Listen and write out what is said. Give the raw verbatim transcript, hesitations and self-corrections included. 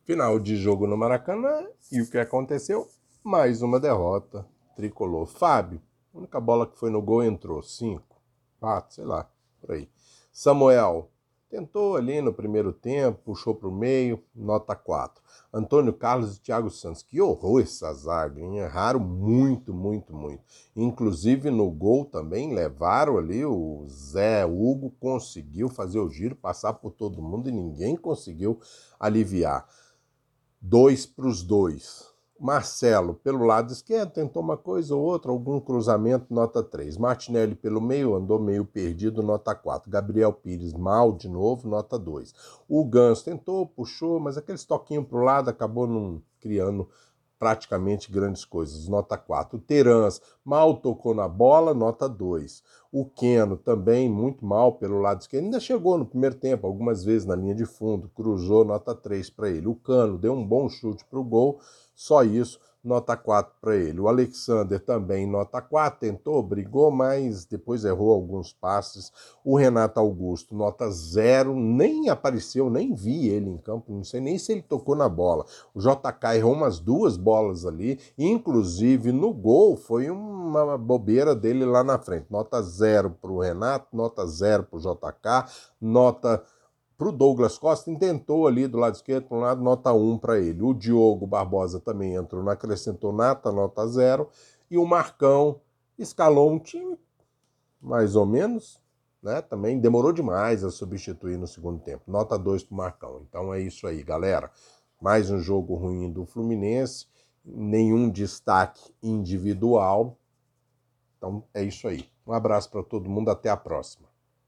Final de jogo no Maracanã, e o que aconteceu? Mais uma derrota tricolor. Fábio, a única bola que foi no gol entrou, cinco, quatro, sei lá, por aí. Samuel, tentou ali no primeiro tempo, puxou para o meio, nota quatro. Antônio Carlos e Thiago Santos, que horror essa zaga, hein? Erraram muito, muito, muito. Inclusive no gol também levaram ali, o Zé Hugo conseguiu fazer o giro, passar por todo mundo e ninguém conseguiu aliviar. Dois para os dois. Marcelo, pelo lado esquerdo, tentou uma coisa ou outra, algum cruzamento, nota três. Martinelli pelo meio, andou meio perdido, nota quatro. Gabriel Pires, mal de novo, nota dois. O Ganso tentou, puxou, mas aquele toquinho para o lado acabou não criando praticamente grandes coisas, nota quatro. O Terans mal tocou na bola, nota dois. O Keno também muito mal pelo lado esquerdo, ainda chegou no primeiro tempo, algumas vezes na linha de fundo, cruzou, nota três para ele. O Cano deu um bom chute para o gol, só isso, nota quatro para ele. O Alexander também, nota quatro, tentou, brigou, mas depois errou alguns passes. O Renato Augusto, nota zero, nem apareceu, nem vi ele em campo, não sei nem se ele tocou na bola. O J K errou umas duas bolas ali, inclusive no gol foi uma bobeira dele lá na frente. Nota zero para o Renato, nota zero para o J K, nota para o Douglas Costa, tentou ali do lado esquerdo, para um lado, nota um para ele. O Diogo Barbosa também entrou, não acrescentou nada, nota zero. E o Marcão escalou um time mais ou menos, né? Também demorou demais a substituir no segundo tempo. Nota dois para o Marcão. Então é isso aí, galera. Mais um jogo ruim do Fluminense, nenhum destaque individual. Então é isso aí. Um abraço para todo mundo, até a próxima.